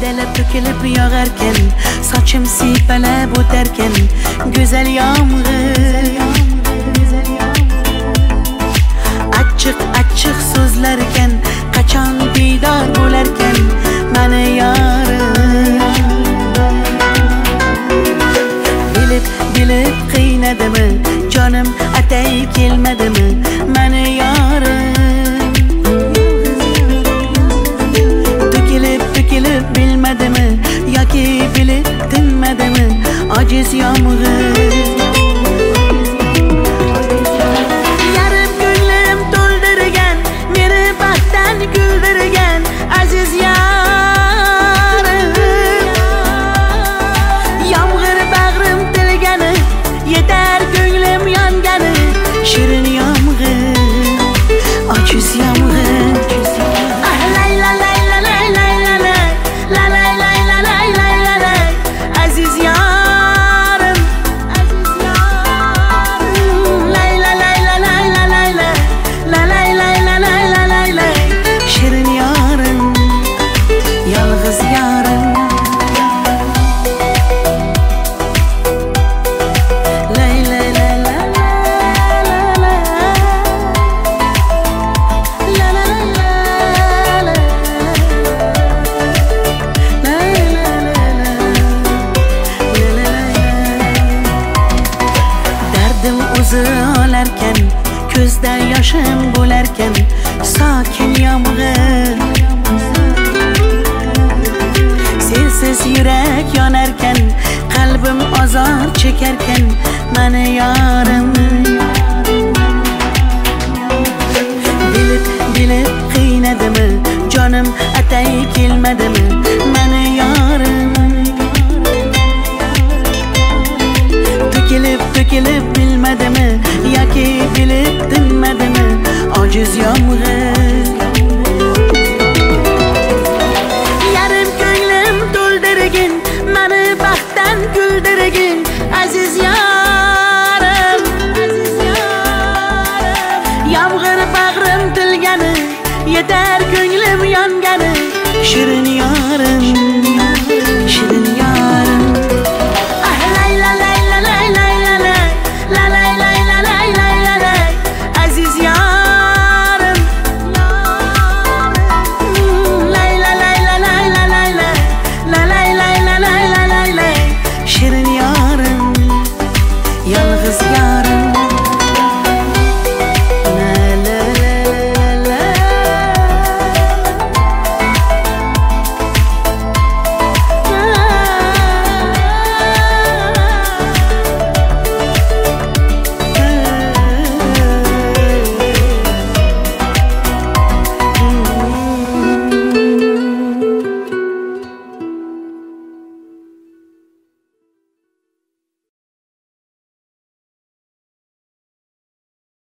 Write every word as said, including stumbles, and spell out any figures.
Yelelep dökülüp yağarken, saçım sipelep öterken, güzel yağmur. Açık açık sözlerken, kaçan didar bo'larken, mani yarım. Bilip bilip qiynadimi, jonim atay kelmadimi, mani yarım. To'kilib to'kilib bilmadimi, yoki bilib tinmadimi, ojiz yomg'ir. Güldürgen aziz yarım, yağmur bağrım tilgani, yeter ko'nglim yongani, shirin yağmur, ojiz yağmur. Ah lay la lay la lay lay la lay, la lay lay la lay lay la lay, aziz yarım, aziz yarım, lay la lay la lay la lay la, la lay lay la lay la lay lay. Shirin yarım, yalg'iz yarım. Lay lay lay la la la la, la la la la, lay la la la, la la la. Derdim o'zi olarkan, ko'zda yoshim bo'larkan, sokin yomg'ir. Sensiz yurak yonarkan, qalbim azor chekarkan, mani yorim. Bilib bilib qiynadimi, jonim atay kelmadimi, mani yorim. To'kilib to'kilib bilmadimi, yoki bilib tinmadimi, ojiz yomg'ir. Yarim ko'nglim to'ldirgin, mani baxtdan kuldirgin, aziz yarim, aziz yarim. Yomg'ir bag'rim tilgani, yetar ko'nglim yongani, shirin yarim, shirin yarim. Ah lay la lay la lay lay la lay, la lay lay la lay lay la lay, aziz yarim. Lay la lay la lay la lay lay, la lay lay la lay la lay lay, shirin yarim, yalg'iz yarim.